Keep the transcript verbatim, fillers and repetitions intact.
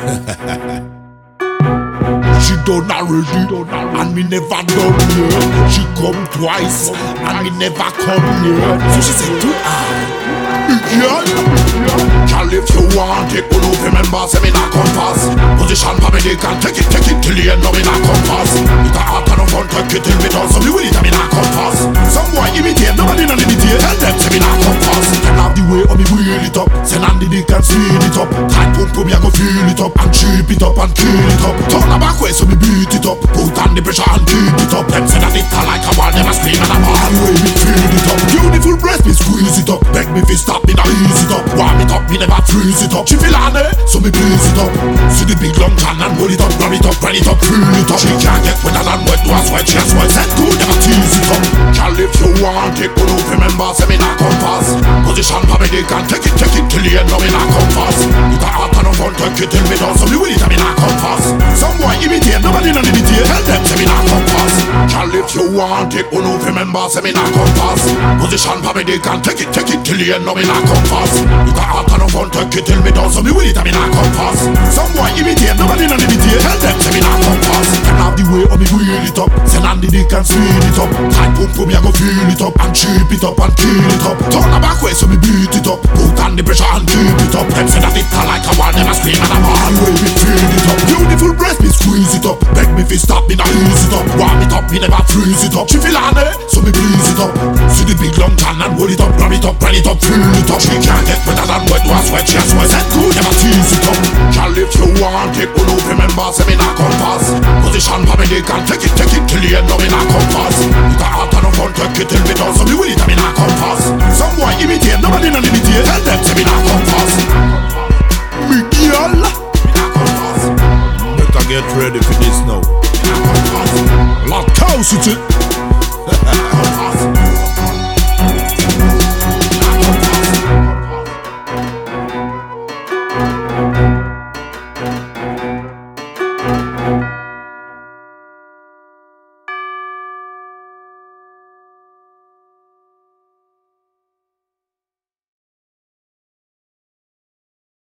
She done already, and me never done yet. She come twice, and me never come yet. So she said to I, girl, girl, if you want it, you know, remember, say me not compass. Position for me, they can take it, take it till the end, no me not compass. It a hard and no fun, take it till me done, so me will it, and me not compass. Some boy imitate, nobody not imitate. Tell them, say me not compass. Them have the way of me wheel it up. Send on the dick and speed it up. Tight pump pump, me I go feel it up, and cheap it up, and kill it up. Turn the back way, so me beat it up. Put on the pressure and keep it up. Them say that it like a ball, them a scream and a ball. Way me feel it up. Beautiful breast, me squeeze it up. Beg me fi stop, me not ease it up. Warm it up, me never freeze it up. She feel on it, so me please it up. See the big long can and hold it up, run it up, run it up, fill it up. She can't get wetter than wet, do a sweat, she a sweat. Said good, never tease it up. Girl, if you want it, you know, remember, say me not compass. Position for me, they can take it, take it till the end, no me not compass. It a hard and no fun, take it till me done, so me will it, and me not compass. Some boy imitate, nobody not imitate. Tell them, say me not compass. Girl, if you want it, you know, remember, say me not compass. Position for me, they can take it, take it till the end, no me not compass. It a hard and no fun, take it till me done, so me will it, and me not compass. Some boy imitate, nobody not imitate. Tell them, say me not compass. Them have the way of me wheel it up. Send on the dick and speed it up. Tight pump pump, me I go feel it up, and cheap it up, and kill it up. Turn the back way, so me beat it up. Put on the pressure and keep it up. Them say that it like a ball, them a scream and a ball. Way me feel it up. Beautiful breast, me squeeze it up. Beg me fi stop, me not ease it up. Warm it up, me never freeze it up. She feel on it, so me please it up. See the big long can and hold it up, run it up, run it up, fill it up. She can't get wetter than wet, do a sweat, she a sweat. Said good, never tease it up. Girl, if you want it, you know, remember, say me not compass. Position for me, they can take it, take it till the end, no me not compass. It a hard and no fun, take it till me done, so me will it, and me not compass. Some boy imitate, nobody not imitate. Tell them, say me not compass. Me girl, me not compass. Better get ready for this now. Lot cow city.